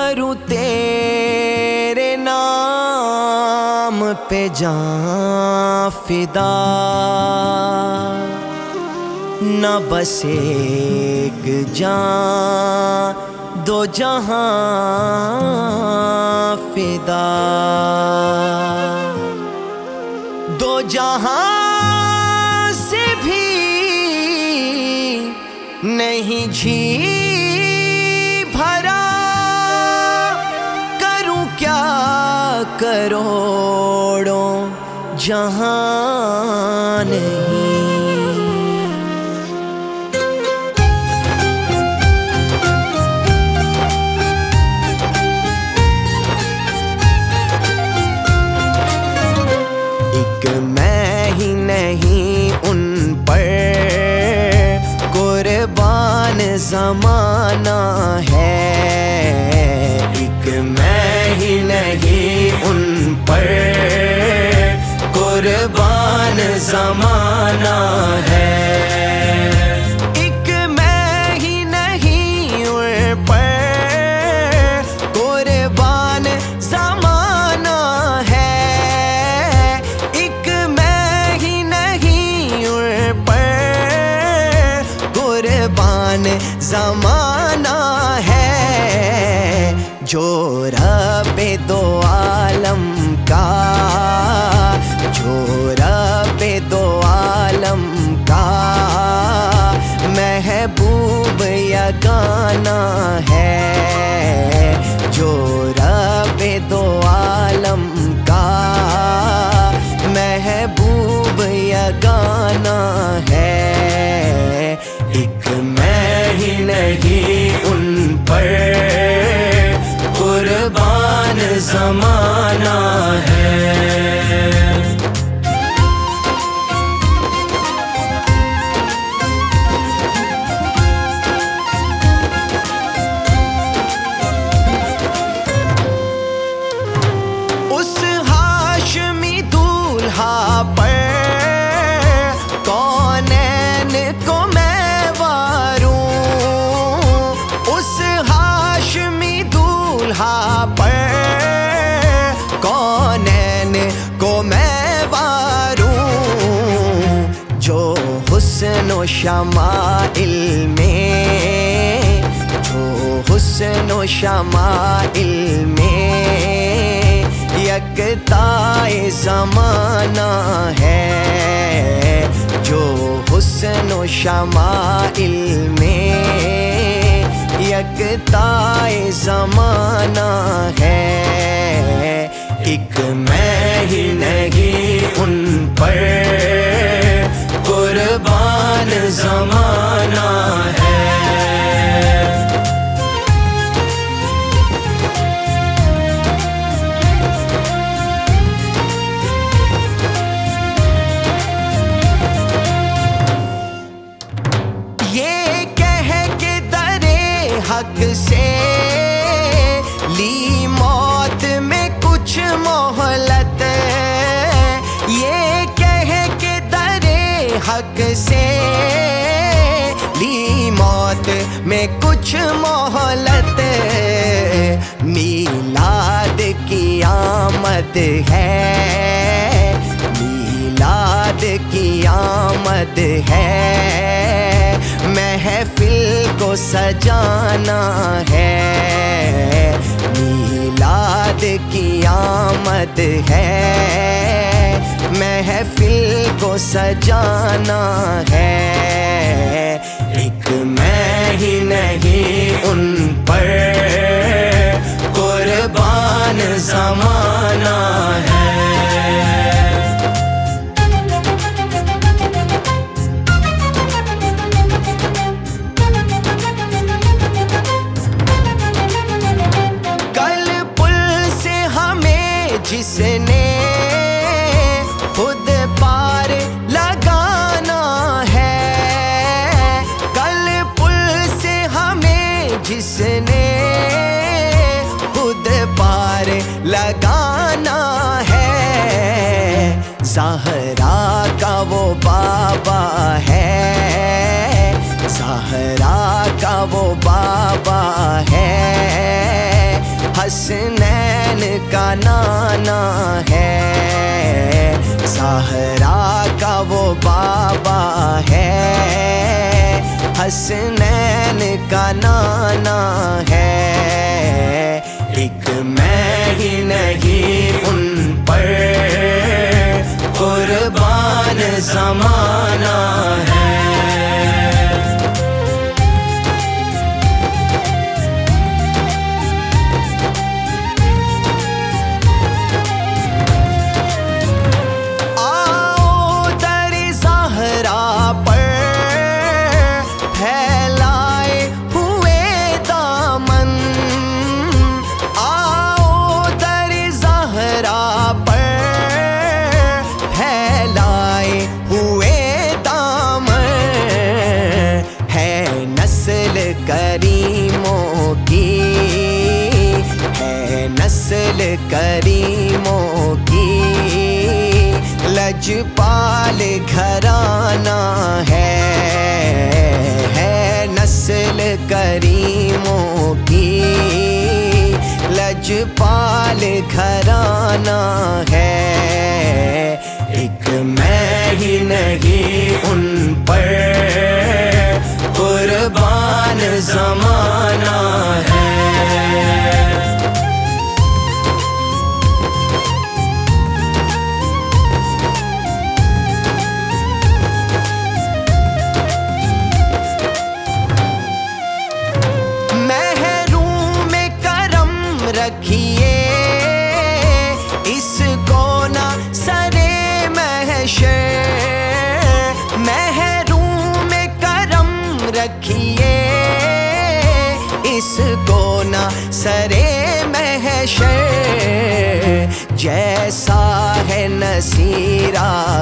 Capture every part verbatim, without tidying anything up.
करूं तेरे नाम पे जान फिदा, न बस एक जान दो जहां फिदा। दो जहां से भी नहीं जी भरा, करूं क्या करोड़ों जहां नहीं। एक मैं ही नहीं उन पर कुर्बान ज़माना है, एक मैं ही नहीं उन पर कुर्बान ज़माना है। एक मैं ही नहीं उन पर कुर्बान ज़माना है, एक मैं ही नहीं उन पर कुर्बान ज़माना है। जो रब्बे दो आलम का, जो रब्बे दो आलम का महबूब यगाना है, जो रब्बे दो आलम का महबूब यगाना है। एक मैं ही नहीं उन पर कुर्बान ज़माना है। उस हाशमी दूल्हा पर कौनैन को मैं वारूं, उस हाशमी दूल्हा पर कौनैन को मैं वारूं, जो हुस्न शमाइल में, जो हुस्न शमाइल में यकताए ज़माना है, जो हुस्न शमाइल में यकताए ज़माना है। एक मैं ही नहीं उन पर कुर्बान ज़माना है। ये कह के दरे हक से ली मौत में कुछ मोहलत, ये कह के दरे हक से ली मौत में कुछ मोहलत। मीलाद की आमद है, मीलाद की आमद है, महफिल को सजाना है। मीलाद की आमद है, महफिल को सजाना है। एक मैं ही नहीं उन पर कुर्बान ज़माना है। जिसने खुद पार लगाना है, कल पुल से हमें जिसने खुद पार लगाना है। ज़हरा का वो बाबा है, ज़हरा का वो बाबा है, हसनैन का नाना है, ज़हरा का वो बाबा है, हसनैन का नाना है। एक मैं ही नहीं उन पर कुर्बान ज़माना है। करीमों की है नस्ल करीमों की, लजपाल घराना है, है नस्ल करीमों की, लजपाल घराना है। एक मैं ही नहीं उन पर कुर्बान ज़माना है। महरूम में करम रखिए इसको ना सरे महशर, महरूम में करम रखिए इसको ना सरे महशर। जैसा है नसीर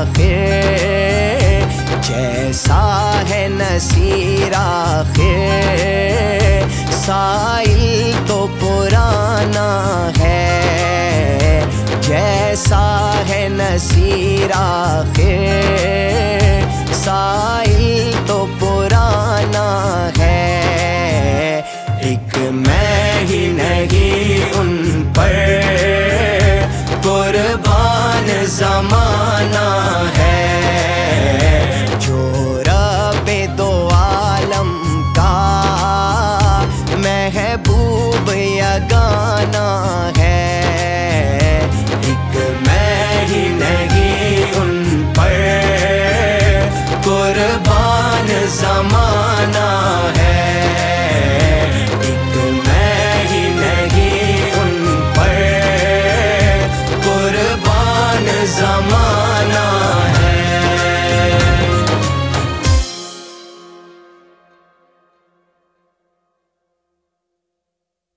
आखिर, जैसा है नसीर आखिर, साइल तो पुराना है, जैसा है नसीर आखिर, साइल तो पुराना है। एक मैं ही नहीं उन पर कुर्बान ज़माना है। जो रब्बे दो आलम का महबूब यगाना है, एक मैं ही नहीं उन पर कुर्बान ज़माना